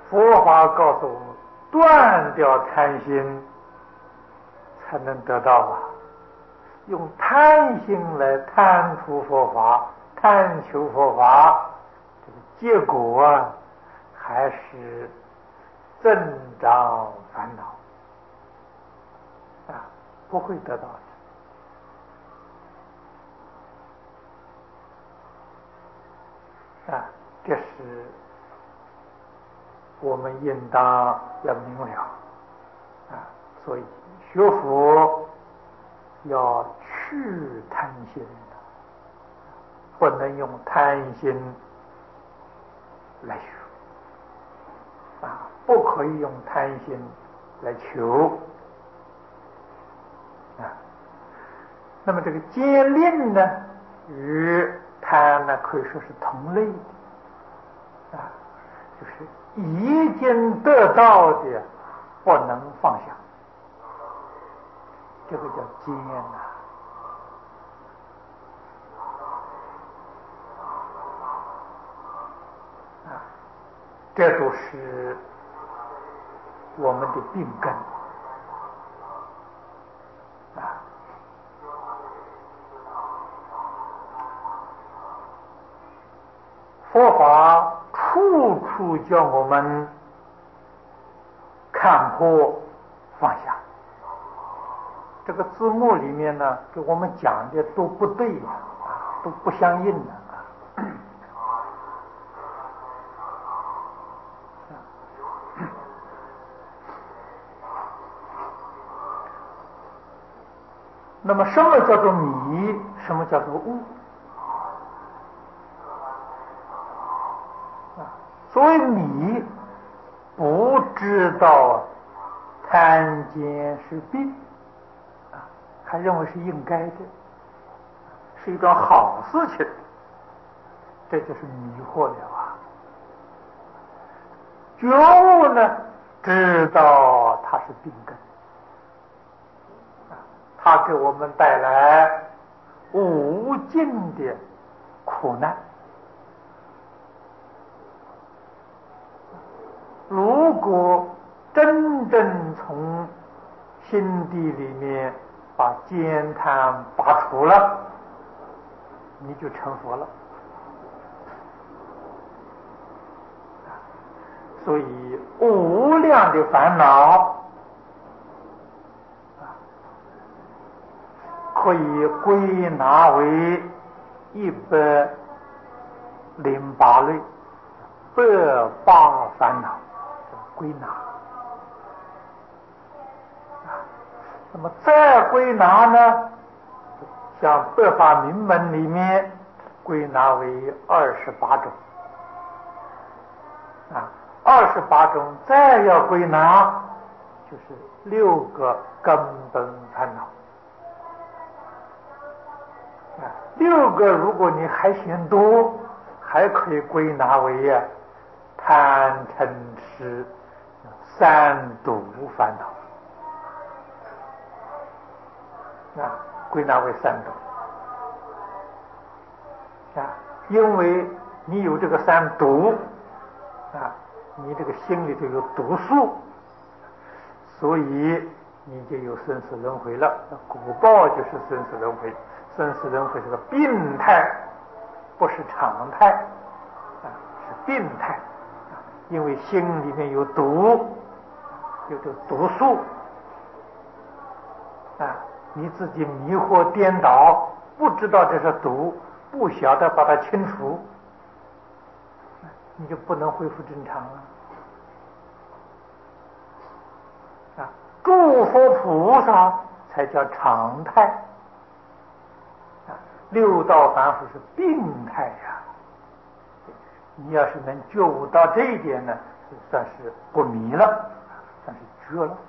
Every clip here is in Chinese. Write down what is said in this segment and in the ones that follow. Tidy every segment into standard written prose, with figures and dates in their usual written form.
佛法告诉我们，断掉贪心才能得到啊。用贪心来贪图佛法、贪求佛法，这个结果啊，还是增长烦恼啊，不会得到的啊。这是我们应当要明了啊。所以学佛要去贪心，不能用贪心来学啊，不可以用贪心来求啊。那么这个坚令呢，与贪呢可以说是同类的啊，就是已经得到的不能放下，这个叫坚啊。这都是我们的病根啊。佛法处处叫我们看破放下。这个字幕里面呢，给我们讲的都不对啊，都不相应的啊。那么什么叫做迷？什么叫做悟？所谓迷，不知道贪奸是病啊，还认为是应该的，是一桩好事情，这就是迷惑了啊。觉悟呢，知道它是病根啊，它给我们带来无尽的苦难。如果真正从心底里面把奸贪拔除了，你就成佛了。所以无量的烦恼可以归纳为108类108烦恼归纳。那么再归纳呢，像百法明门里面归纳为28种啊，28种再要归纳就是6个根本烦恼啊。6个如果你还嫌多，还可以归纳为贪嗔痴3毒烦恼啊，归纳为3毒啊。因为你有这个3毒啊，你这个心里头有毒素，所以你就有生死轮回了。果报就是生死轮回，生死轮回是个病态，不是常态啊，是病态啊。因为心里面有毒，有这个毒素啊，你自己迷惑颠倒，不知道这是毒，不晓得把它清除，你就不能恢复正常了啊。诸佛菩萨才叫常态啊，6道凡夫是病态呀。你要是能觉悟到这一点呢，就算是不迷了，算是觉了。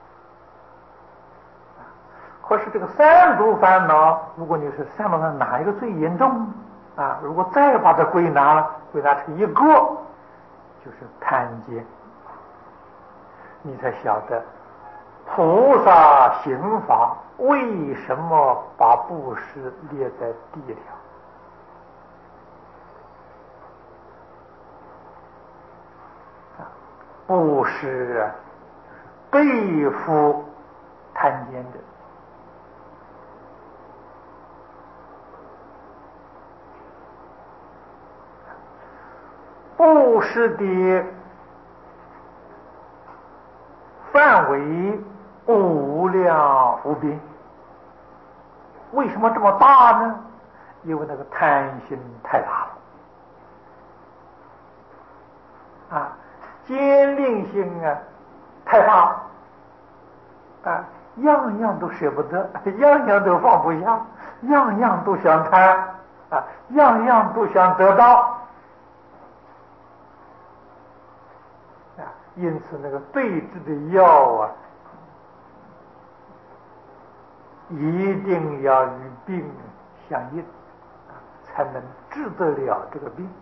可是这个3毒烦恼，如果你是3毒烦恼哪一个最严重啊？如果再把它归纳成一个，就是贪奸，你才晓得菩萨行法为什么把布施列在第一条啊。 布施啊，对付贪见的。布施的范围无量无边。为什么这么大呢？因为那个贪心太大了啊，坚定性啊太大啊，样样都舍不得，样样都放不下，样样都想贪啊，样样都想得到啊，因此那个对治的药啊，一定要与病相应啊，才能治得了这个病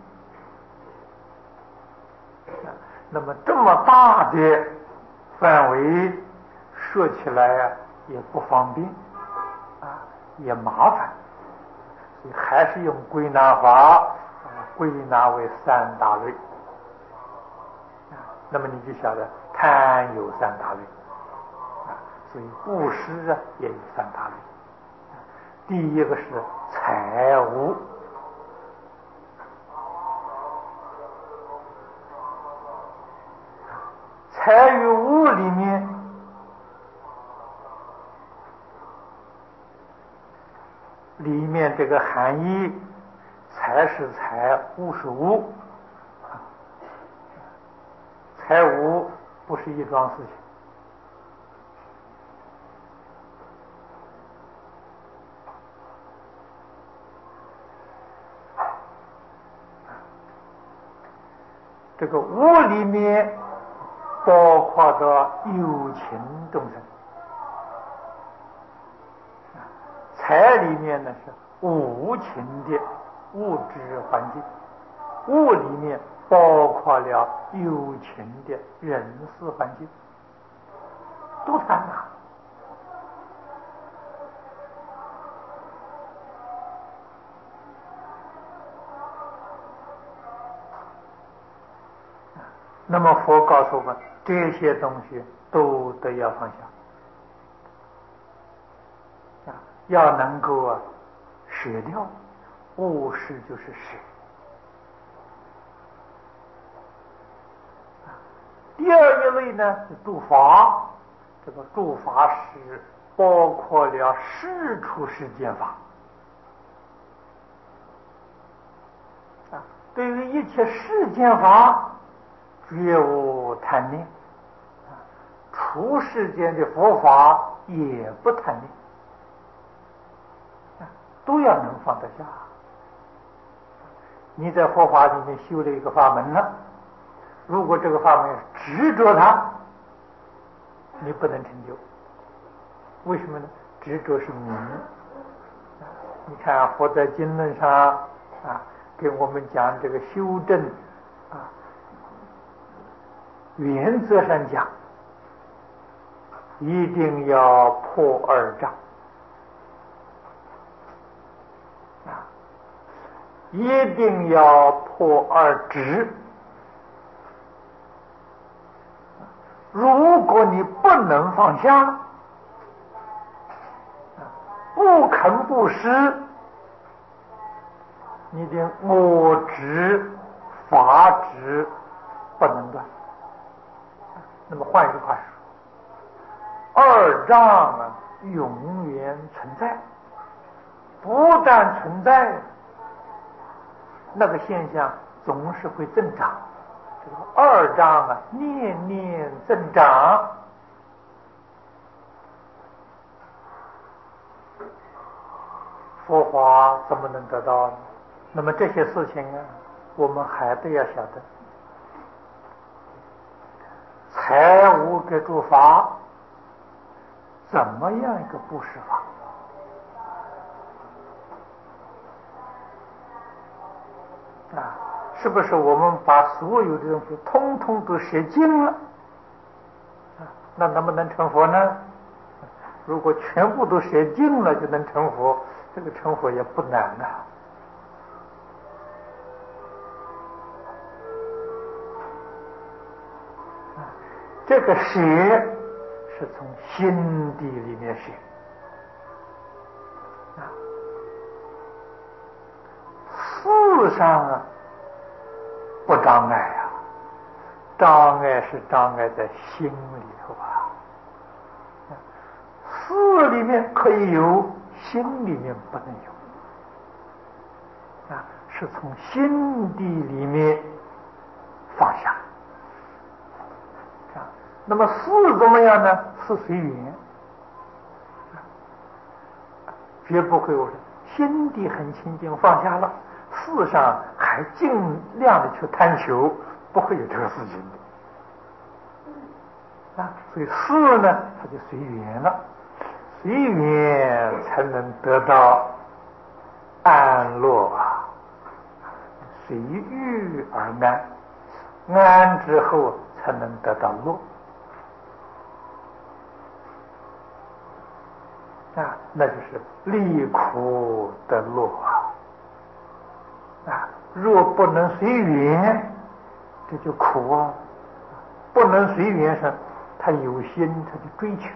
啊。那么这么大的范围说起来啊也不方便啊，也麻烦，所以还是用归纳法归纳为三大类啊。那么你就晓得贪有三大类啊，所以布施啊也有三大类。第一个是财物，财与物里面这个含义，财是财，物是物，财物不是一桩事情。这个物里面包括着有情众生，财里面呢是无情的物质环境，物里面包括了有情的人事环境，都贪婪。那么佛告诉我们，这些东西都得要放下啊，要能够舍掉。布施就是舍。第二一类呢是诸法，这个诸法是包括了世出世间法啊，对于一切世间法绝无贪念啊，出世间的佛法也不贪念啊，都要能放得下。你在佛法里面修了一个法门了，如果这个法门执着它，你不能成就。为什么呢？执着是名。你看佛在经论上啊，给我们讲这个修正啊，原则上讲，一定要破二障啊，一定要破二执。如果你不能放下，不肯布施，你的我执、法执不能断。那么换一句话说，二障啊，永远存在，不但存在，那个现象总是会增长。这个二障啊，年年增长。佛法怎么能得到呢？那么这些事情啊，我们还得要晓得，财物给诸法，怎么样一个布施法？啊，是不是我们把所有的东西通通都舍尽了？那能不能成佛呢？如果全部都舍尽了就能成佛，这个成佛也不难啊。 这个舍是从心底里面舍事上不障碍障碍是障碍在心里头事里面可以有，心里面不能有是从心底里面放下那么事怎么样呢？事随缘绝不会我说心底很清净放下了，事上还尽量的去贪求，不会有这个事情的所以事呢它就随缘了，随缘才能得到安乐随遇而安，安之后才能得到乐那就是离苦得乐若不能随缘，这就苦不能随缘上，他有心他就追求，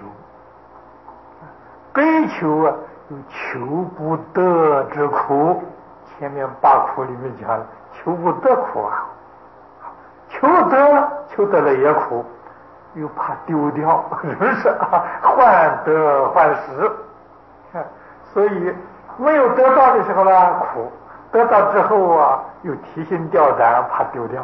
追求有求不得之苦。前面8苦里面讲了，求不得苦求得了也苦，又怕丢掉，是不是患得患失所以没有得到的时候呢苦，得到之后又提心吊胆，怕丢掉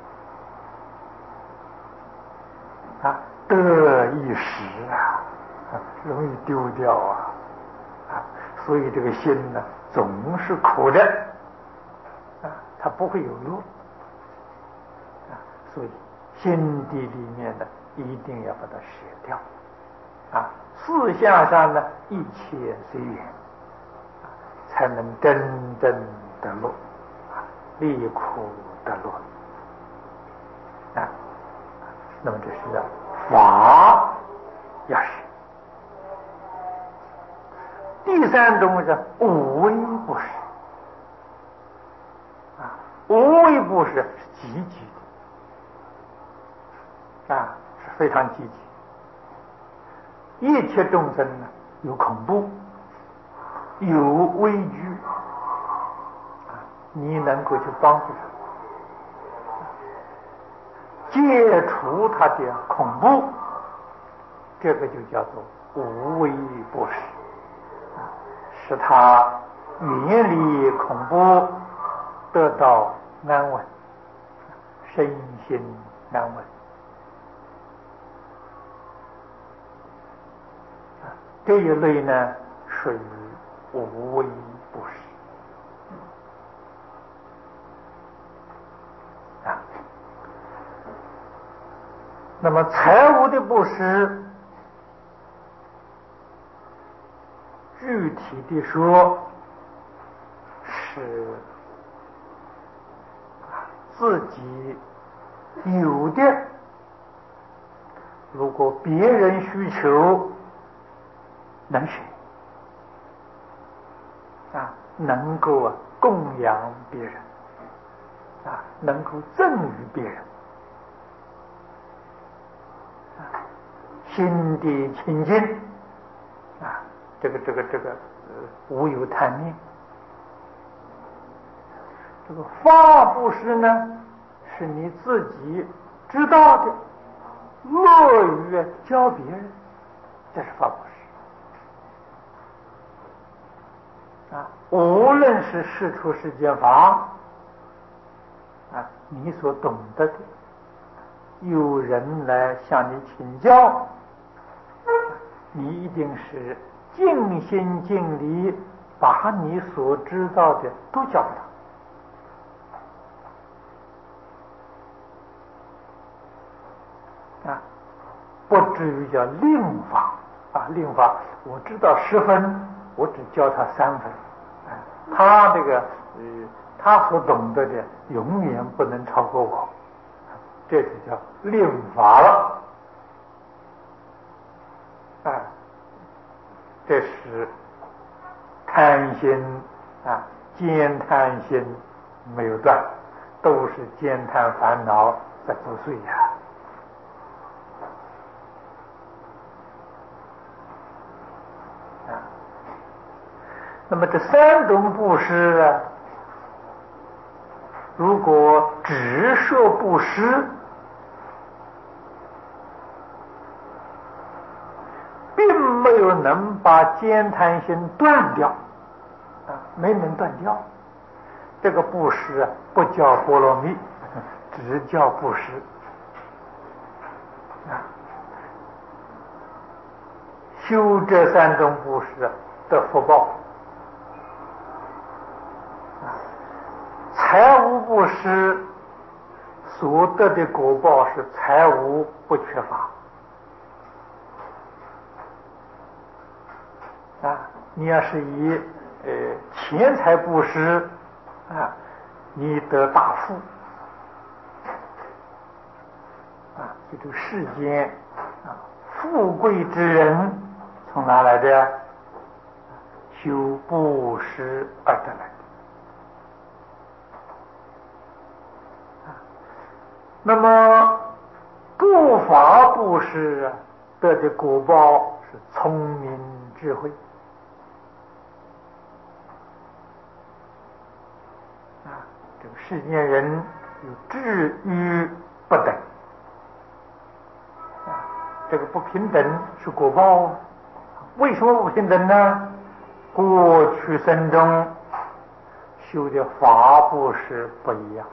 得一时容易丢掉所以这个心呢总是苦的它不会有乐所以心底里面的一定要把它舍掉事项上呢一切随缘才能真正得乐离苦得乐那么这是法要舍。第3种是无为不舍无为不舍是积极的是非常积极。一切众生呢有恐怖有畏惧你能够去帮助他解除他的恐怖，这个就叫做无为不舍使他远离恐怖，得到安稳，身心安稳这一类呢属于无为不舍那么财物的布施，具体的说是自己有的，如果别人需求能舍能够供养别人能够赠予别人心地清净这个无有贪念。这个法布施呢是你自己知道的，乐于教别人，这是法布施无论是世出世间法你所懂得的，有人来向你请教，你一定是尽心尽力把你所知道的都教给他不至于叫令法令法我知道10分，我只教他3分他这个他所懂得的永远不能超过我，这就叫令法了这是贪心慳贪心没有断，都是慳贪烦恼在作祟那么这三种布施啊，如果只说布施，并没有能把慳贪心断掉啊，没能断掉，这个布施啊不叫波罗蜜，只叫布施啊。修这三种布施的福报啊，财无布施所得的果报是财无不缺乏啊。你要是以钱财布施啊，你得大富啊。就这个世间啊，富贵之人从哪来的？修布施而得来的。那么不法布施得的果报是聪明智慧啊。这个世间人有智愚不等啊，这个不平等是果报。为什么不平等呢？过去生中修的法布施不一样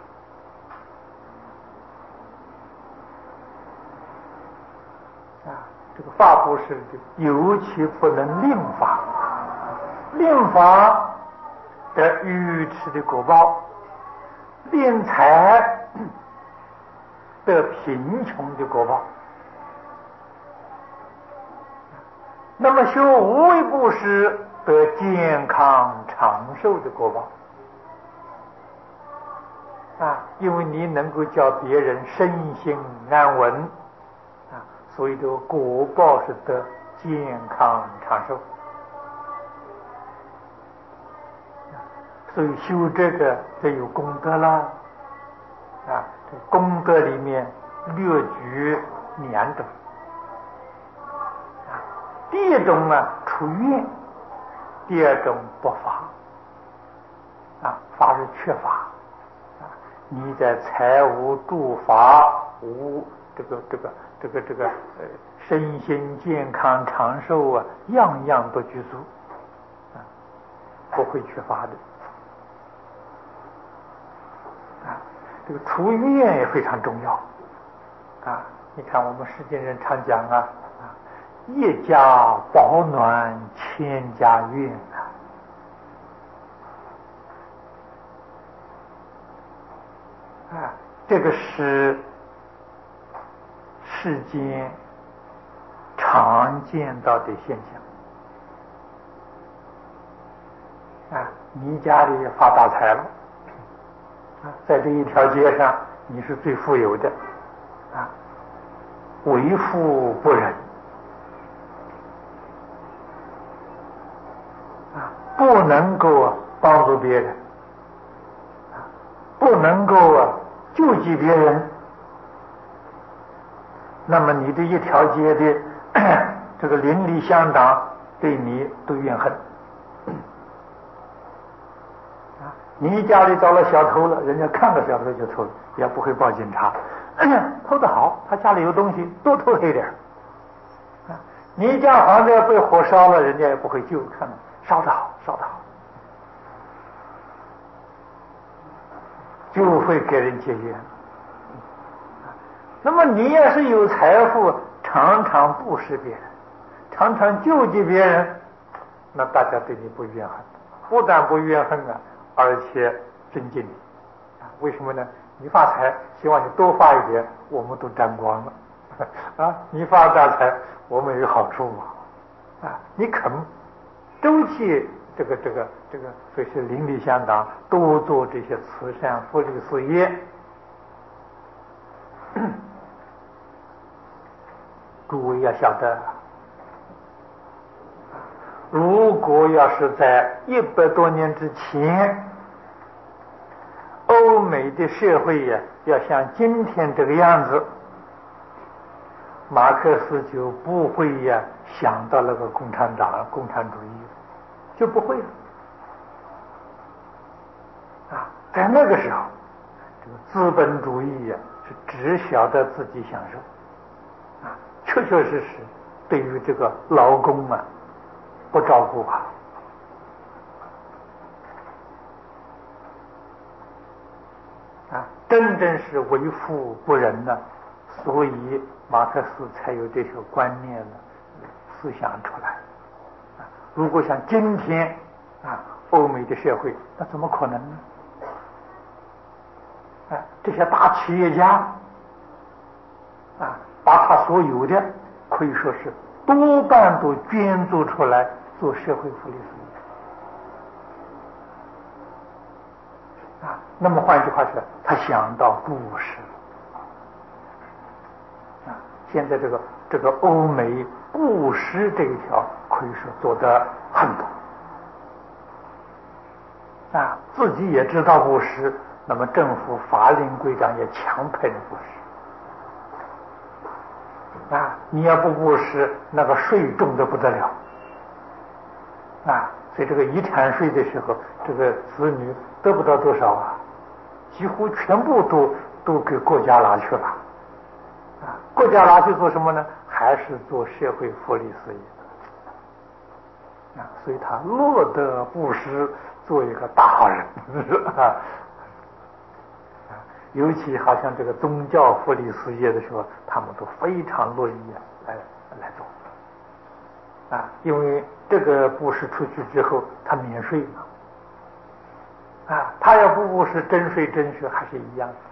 啊。这个法布施尤其不能令法，令法得愚痴的果报，令财得贫穷的果报。那么修无为布施得健康长寿的果报啊，因为你能够叫别人身心安稳啊，所以这个果报是得健康长寿。所以修这个就有功德啦啊。这功德里面略举两种。第一种呢，出愿；第二种不法啊，法是缺乏啊。你在财无住法无这个身心健康长寿啊，样样都具足啊，不会缺乏的啊。这个出愿也非常重要啊。你看我们世间人常讲啊，一家保暖千家愿啊，这个是世间常见到的现象啊。你家里发大财了啊，在这一条街上你是最富有的啊，为富不仁啊，不能够帮助别人啊，不能够救济别人，那么你这一条街的这个邻里乡党对你都怨恨啊。你家里遭了小偷了，人家看到小偷就偷，也不会报警察。偷得好，他家里有东西，多偷黑点啊。你家房子被火烧了，人家也不会救，看烧得好，烧得好，就会给人结怨。那么你要是有财富，常常布施别人，常常救济别人，那大家对你不怨恨，不但不怨恨啊，而且尊敬你啊。为什么呢？你发财，希望你多发一点，我们都沾光了啊。你发大财，我们有好处嘛啊。你肯周济这个，所以是邻里乡党多做这些慈善福利事业。诸位要晓得，如果要是在100多年之前，欧美的社会呀，要像今天这个样子，马克思就不会想到那个共产主义，就不会了在那个时候，这个资本主义是只晓得自己享受，确确实实对于这个劳工不照顾真正是为富不仁呢，所以马克思才有这些观念思想出来。如果像今天欧美的社会，那怎么可能呢？这些大企业家把他所有的可以说是多半都捐助出来做社会福利事业。那么换句话说，他想到布施。现在这个欧美布施这一条可以说做得很多。自己也知道布施，那么政府法令规章也强迫你布施。你要不布施，那个税重得不得了。所以这个遗产税的时候，这个子女得不到多少几乎全部都给国家拿去了。国家拿去做什么呢？还是做社会福利事业。所以他乐得布施，做一个大好人。尤其好像这个宗教福利事业的时候，他们都非常乐意来做。因为这个布施出去之后，他免税嘛。他要不布施，征税还是一样的。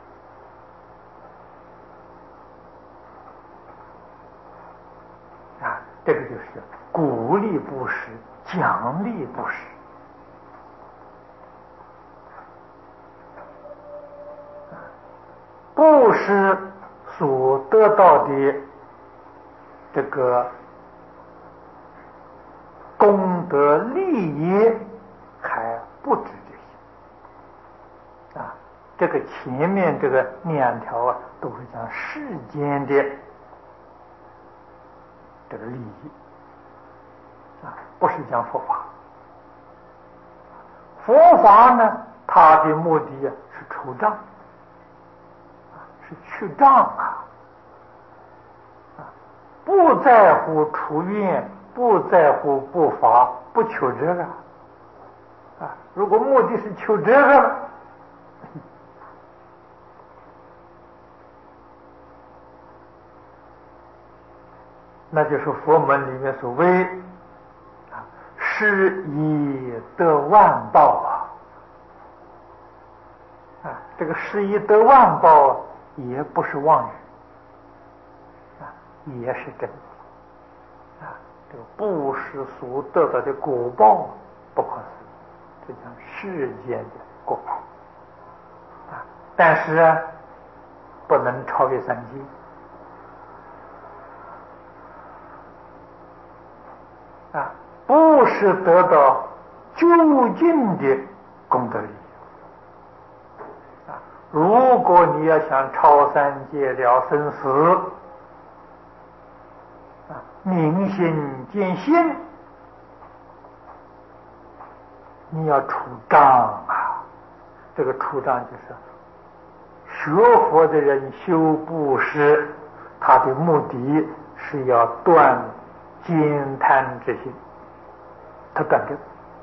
这个就是鼓励布施，奖励布施。布施所得到的这个功德利益还不止这些。这个前面这个2条都是讲世间的这个利益不是讲佛法。佛法呢，它的目的是除障，是去障不在乎除愿，不在乎不法，不求这个如果目的是求这个，那就是佛门里面所谓施以得万报这个施以得万报也不是妄语也是真的这个布施所得到的果报不可思议，这叫世间的果报但是不能超越三界不是得到究竟的功德利益如果你要想超三界了生死明心见性，你要除障这个除障就是学佛的人修布施，他的目的是要断慳贪之心，他断这个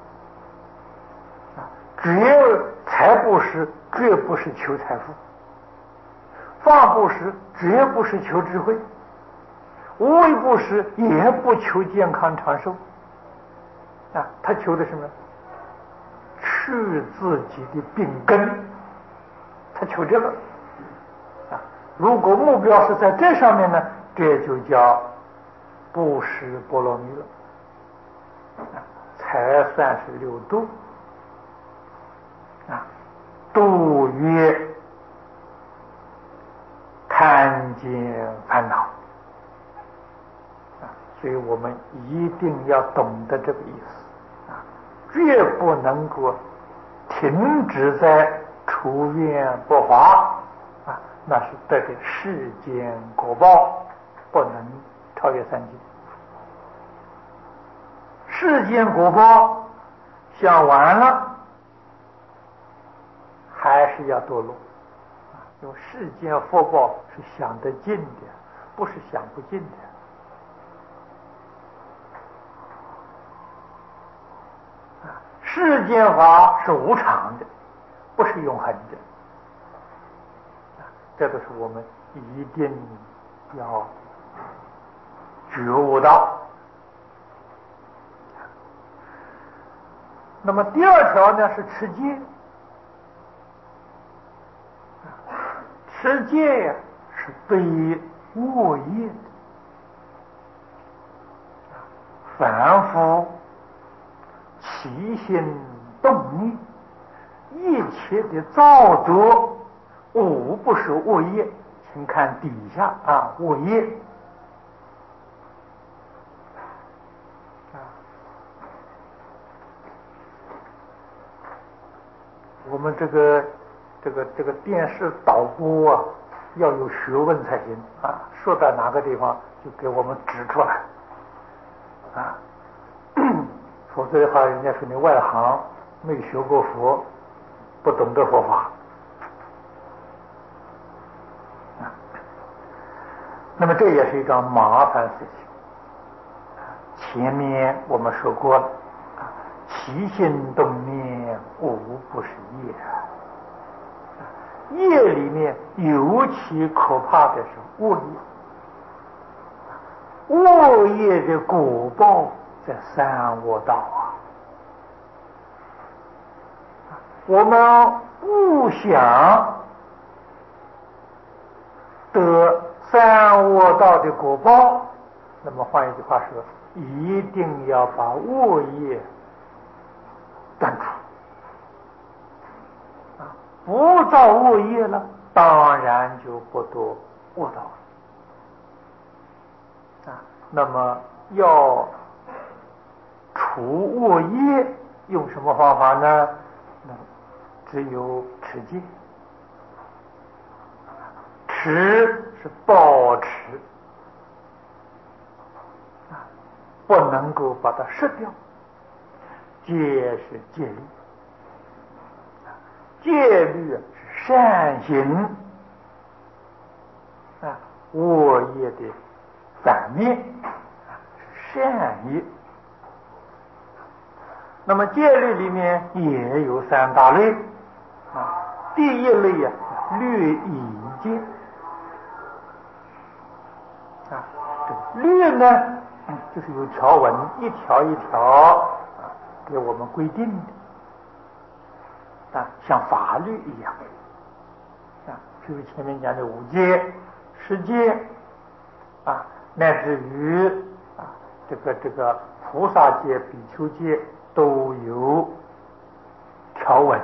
只要财布施，绝不是求财富；法布施，绝不是求智慧；无为布施，也不求健康长寿他求的什么？去自己的病根，他求这个如果目标是在这上面呢，这就叫布施波罗蜜了才算是六度度越看见烦恼所以我们一定要懂得这个意思绝不能够停止在除愿不华那是得的世间果报，不能超越三界。世间果报想完了， 还是要堕落。因为世间福报是享得尽的，不是享不尽的。世间法是无常的，不是永恒的。这都是我们一定要觉悟到。那么第二条呢是持戒。持戒呀是对恶业的凡夫起心动念，一切的造作无不是恶业。请看底下恶业我们这个电视导播要有学问才行说到哪个地方就给我们指出来否则的话人家说你外行，没学过佛，不懂得佛法那么这也是一桩麻烦事情。前面我们说过了，起心动念无不是业，业里面尤其可怕的是恶业，恶业的果报在三恶道我们不想得三恶道的果报，那么换一句话说，一定要把恶业断除不造恶业了，当然就不堕恶道那么要除恶业，用什么方法呢？只有持戒。持是保持不能够把它失掉。戒是戒律，戒律是善行恶业的反面是善业。那么戒律里面也有三大类第一类律仪戒律呢就是有条文，一条一条给我们规定的像法律一样譬如前面讲的五戒、十戒乃至于这个菩萨戒、比丘戒都有条文。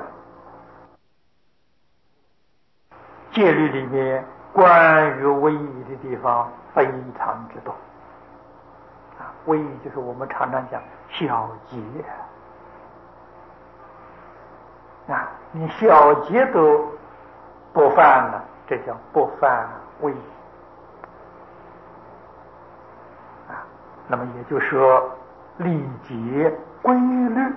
戒律里面关于威仪的地方非常之多威仪就是我们常常讲小节你小节都不犯了，这叫不犯威仪那么也就是说礼节规律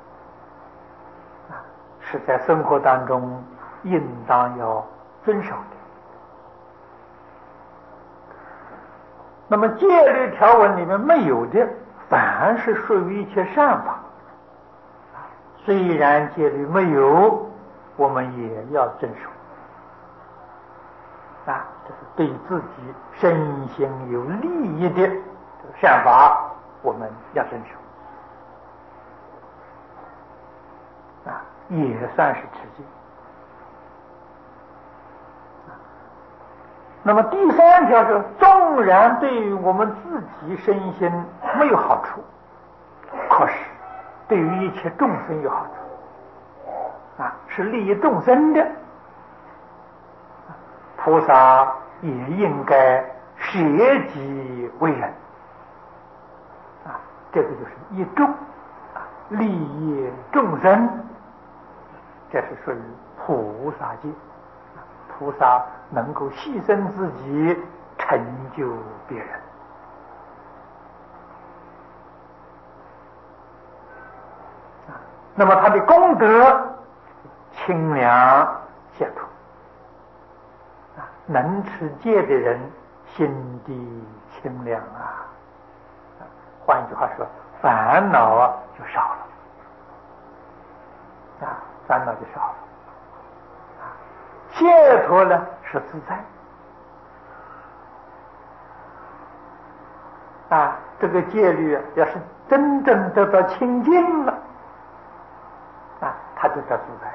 是在生活当中应当要遵守的。那么戒律条文里面没有的，凡是属于一切善法虽然戒律没有，我们也要遵守这是对自己身心有利益的善法，我们要遵守也算是持戒。那么第三条是，纵然对于我们自己身心没有好处，可是对于一切众生有好处是利益众生的，菩萨也应该舍己为人这个就是一众利益众生，这是属于菩萨戒。菩萨能够牺牲自己成就别人那么他的功德清凉解脱。能持戒的人心地清凉啊。换一句话说，烦恼就少了烦恼就少了解脱呢是自在这个戒律要是真正得到清净了它就叫自在。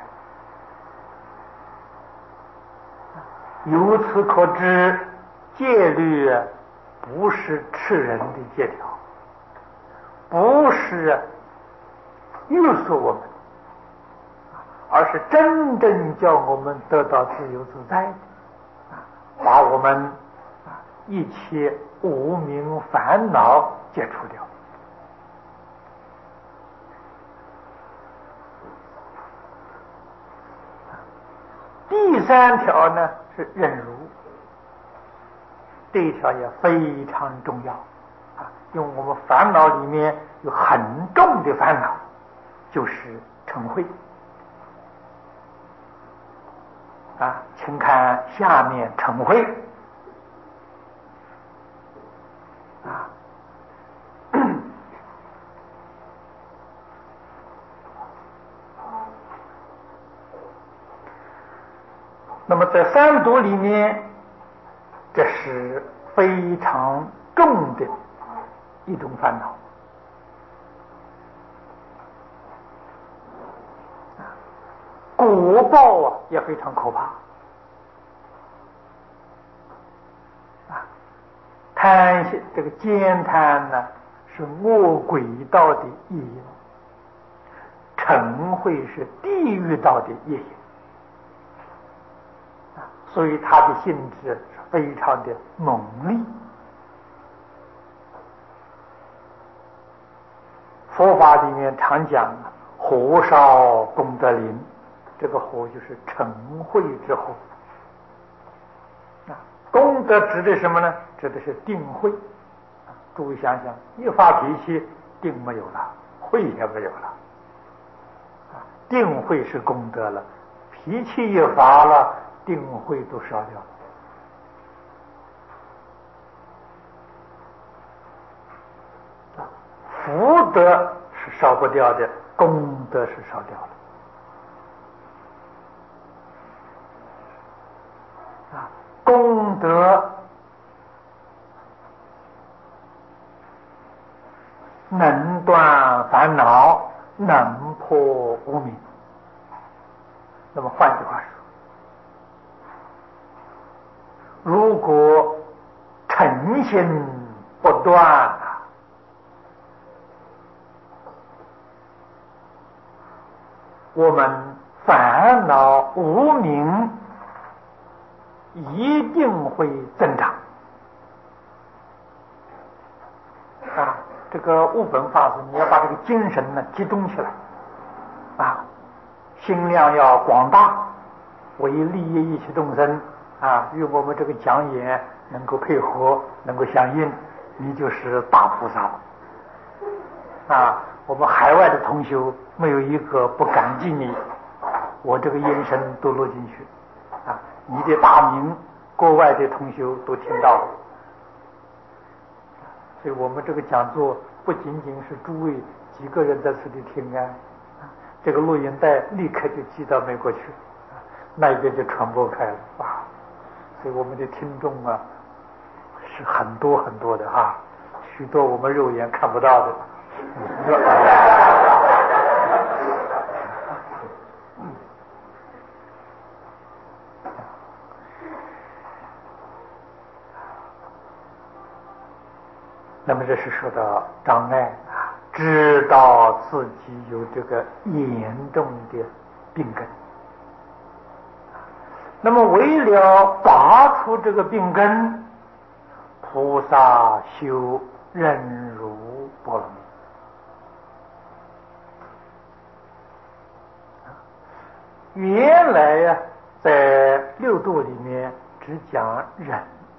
由此可知，戒律不是吃人的戒条，不是约束我们，而是真正叫我们得到自由自在的把我们一切无明烦恼解除掉。第三条呢是忍辱，这一条也非常重要因为我们烦恼里面有很重的烦恼，就是嗔恚请看下面嗔恚那么在三毒里面，这是非常重的一种烦恼果报也非常可怕贪心，这个奸贪呢是恶鬼道的业因，嗔恚是地狱道的业因所以它的性质是非常的猛烈。佛法里面常讲火烧功德林，这个火就是嗔恚之火功德指的什么呢？指的是定慧诸位想想，一发脾气定没有了，慧也没有了定慧是功德了，脾气一发了，定慧都烧掉了福德是烧不掉的，功德是烧掉了功德能断烦恼，能破无明。那么换句话说，如果嗔心不断我们烦恼无明一定会增长这个悟本法师，你要把这个精神呢集中起来心量要广大，为利益一切众生与我们这个讲演能够配合，能够相应，你就是大菩萨我们海外的同修没有一个不感激你，我这个眼神都落进去你的大名国外的同修都听到了。所以我们这个讲座不仅仅是诸位几个人在这里听这个录音带立刻就寄到美国去那边就传播开了所以我们的听众是很多很多的许多我们肉眼看不到的那么这是说到障碍知道自己有这个严重的病根，那么为了拔除这个病根，菩萨修忍辱波罗蜜。原来在六度里面只讲忍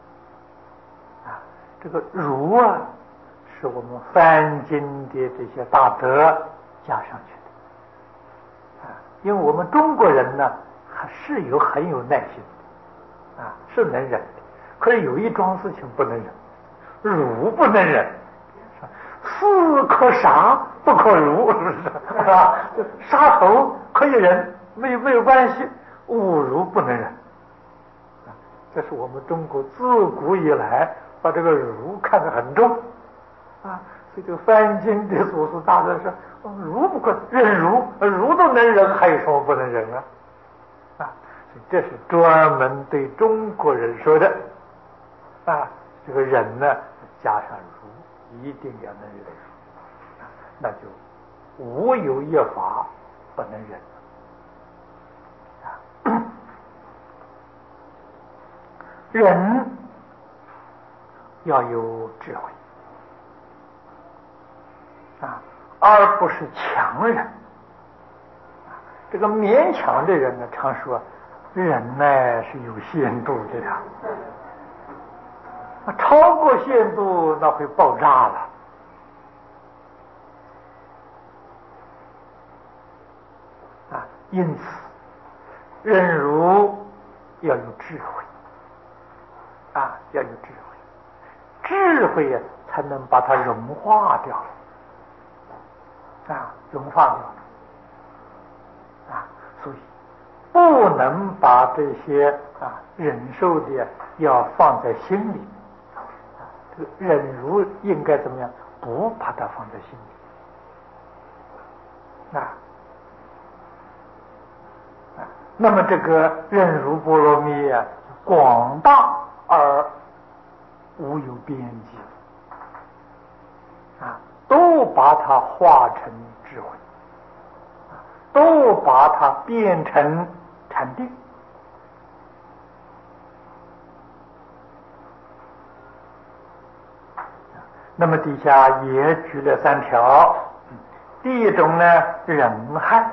这个辱是我们翻经的这些大德加上去的因为我们中国人呢，还是很有耐心啊，是能忍的。可是有一桩事情不能忍，辱不能忍。士可杀不可辱，是不是？啊，杀头可以忍，没有关系，侮辱不能忍。这是我们中国自古以来把这个辱看得很重啊。所以这个翻经的祖师大德说，辱不可忍辱，辱都能忍，还有什么不能忍啊？啊，所以这是专门对中国人说的啊。这个忍呢，加上辱，一定要能忍辱，那就无有一法不能忍啊。忍要有智慧啊，而不是强忍。这个勉强的人呢，常说忍呢是有限度的呀，超过限度那会爆炸了啊。因此，忍辱要有智慧啊，要有智慧，智慧呀才能把它融化掉啊，融化掉啊。所以不能把这些忍受的要放在心里。这个忍辱应该怎么样？不把它放在心里啊。那么这个忍辱波罗蜜啊，广大而无有边际啊，都把它化成智慧，都把它变成禅定。那么底下也举了3条。第一种呢，忍害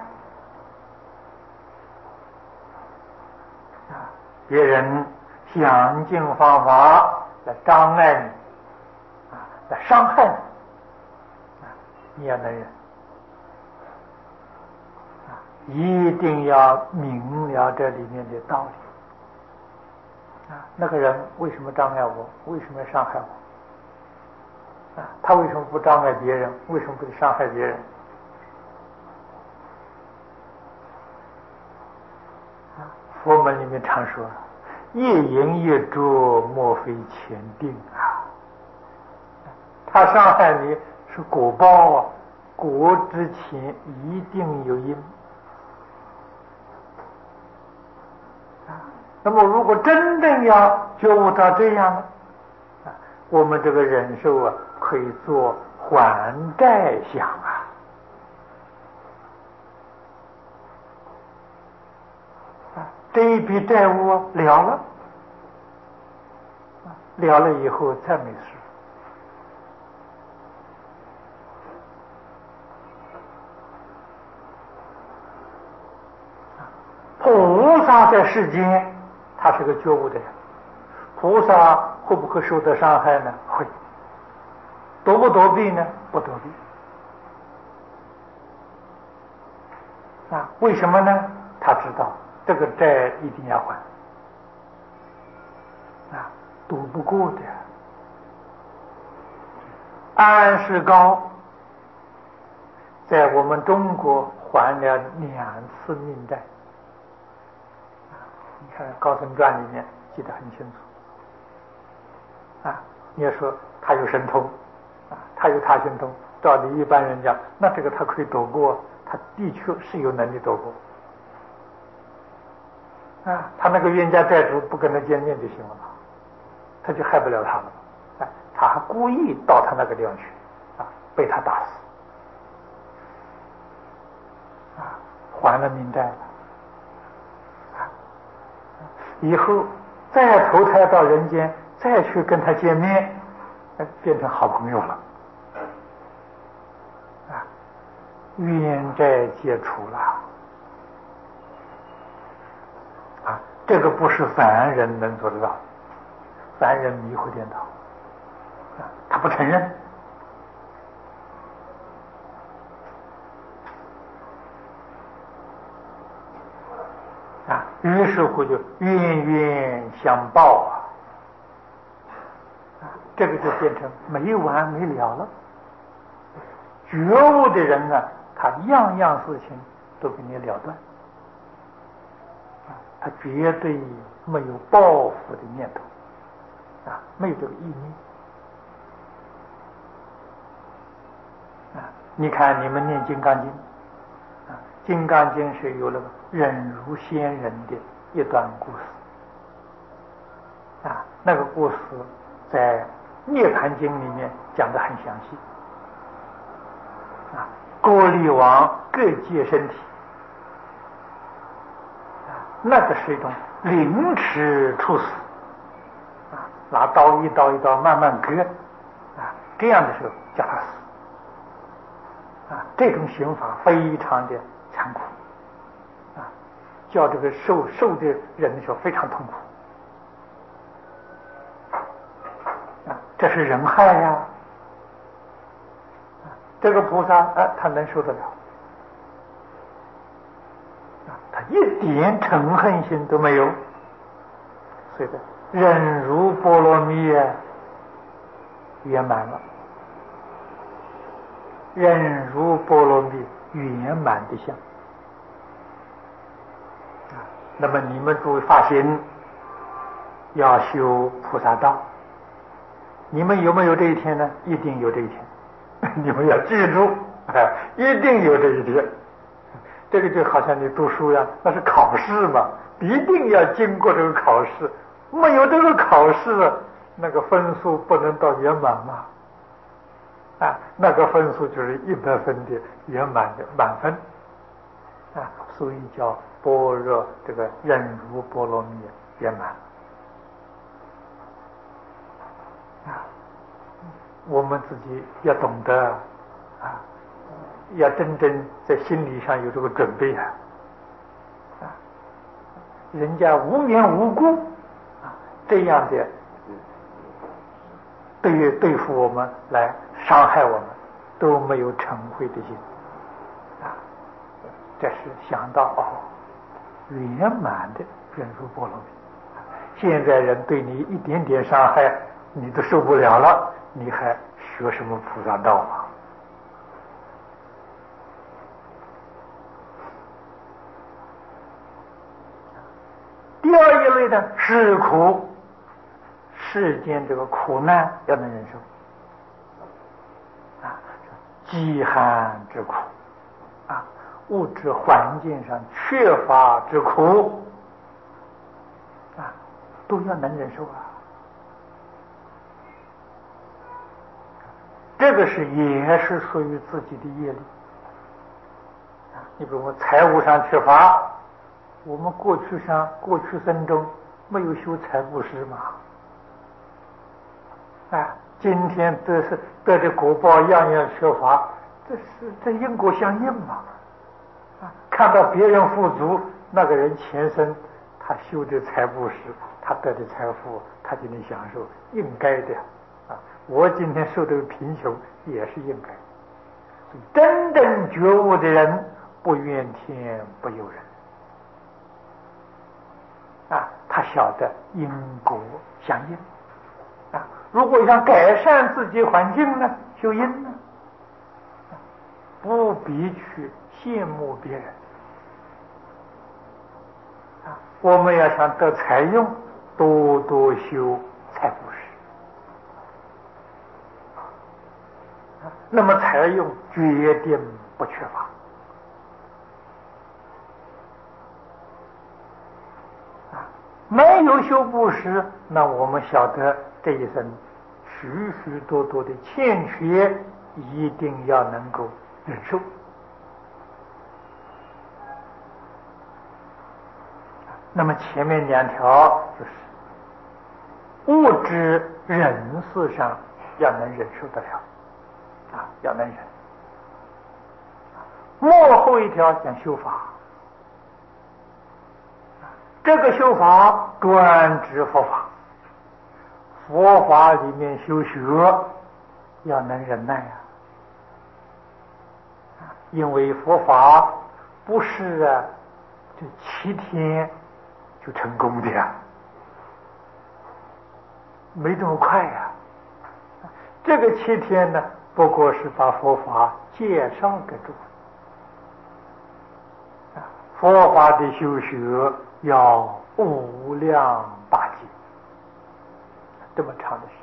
啊，别人想尽方法来障碍你啊，来伤害你啊，你要能忍啊，一定要明了这里面的道理啊。那个人为什么障碍我？为什么要伤害我？他为什么不障碍别人？为什么不伤害别人？佛门里面常说，一饮一啄，莫非前定啊。他伤害你是果报啊，果之前一定有因那么如果真正要觉悟到这样呢，我们这个忍受啊，可以做还债想这一笔债务了了，了了以后再没事。菩萨在世间，他是个觉悟的人，菩萨会不会受到伤害呢？会。躲不躲避呢？不躲避为什么呢？他知道这个债一定要还躲不过的。安世高在我们中国还了2次命债你看《高僧传》里面记得很清楚你要说他有神通他有他神通，照理一般人讲，那这个他可以躲过，他的确是有能力躲过他那个冤家债主不跟他见面就行了嘛，他就害不了他了他还故意到他那个地方去被他打死还了命债了以后再投胎到人间，再去跟他见面，变成好朋友了冤债皆除了这个不是凡人能做得到，凡人迷惑颠倒他不承认于是乎就冤冤相报这个就变成没完没了了。觉悟的人啊，他样样事情都给你了断他绝对没有报复的念头没有这个意念你看你们念金刚经金刚经是有了忍辱仙人的一段故事那个故事在涅盘经里面讲得很详细歌利王各界身体那个是一种凌迟处死拿刀一刀一刀慢慢割这样的时候叫他死这种刑罚非常的残酷叫这个受的人的时候非常痛苦这是人害呀这个菩萨他能受得了他一点嗔恨心都没有所以忍辱波罗蜜圆满了忍辱波罗蜜圆满的相那么你们诸位发心要修菩萨道你们有没有这一天呢？一定有这一天你们要记住一定有这一天这个就好像你读书呀那是考试嘛一定要经过这个考试没有这个考试那个分数不能到圆满嘛那个分数就是100分的圆满的满分所以叫般若这个忍辱波罗蜜圆满我们自己要懂得要真正在心理上有这个准备人家无缘无故这样的对付我们来伤害我们都没有嗔恚的心这是想到圆满的忍辱波罗蜜现在人对你一点点伤害你都受不了了你还学什么菩萨道啊第二一类呢是苦世间这个苦难要能忍受饥寒之苦物质环境上缺乏之苦都要能忍受这个也是属于自己的业力你比如说财务上缺乏我们过去生中没有修财布施嘛今天得的果报样样缺乏这因果相应嘛看到别人富足那个人前生他修的财布施他得的财富他就能享受应该的我今天受这个贫穷也是应该真正觉悟的人不怨天不尤人他晓得因果相应如果想改善自己环境呢修因呢不必去羡慕别人我们要想得财用多多修财布施那么财用决定不缺乏没有修布施那我们晓得这一生许许多多的欠缺一定要能够忍受那么前面2条就是物质人事上要能忍受得了要能忍末后1条讲修法这个修法专指佛法佛法里面修学要能忍耐因为佛法不是这7天就成功的呀，没这么快呀。这个7天呢，不过是把佛法介绍给诸位。佛法的修学要无量大劫，这么长的时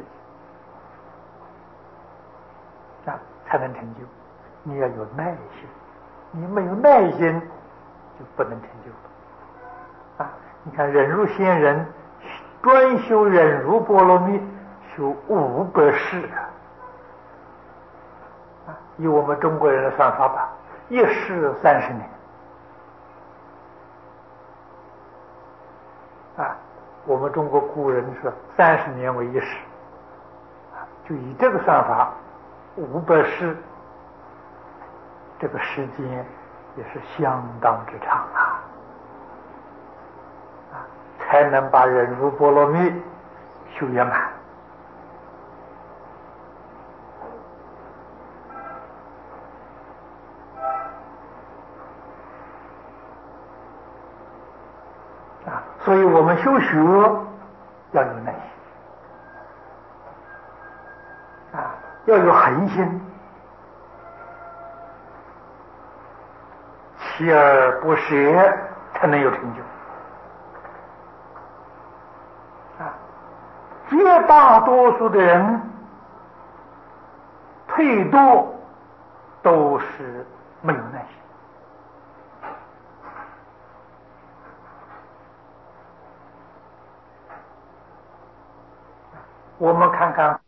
间才能成就。你要有耐心，你没有耐心就不能成就了。你看忍辱仙人专修忍辱波罗蜜，修500世以我们中国人的算法吧，一世30年我们中国古人说30年为一世就以这个算法，500世，这个时间也是相当之长才能把忍辱波罗蜜修圆满。所以我们修学要有耐心要有恒心，锲而不舍，才能有成就绝大多数的人退堕都是没有耐心。我们看看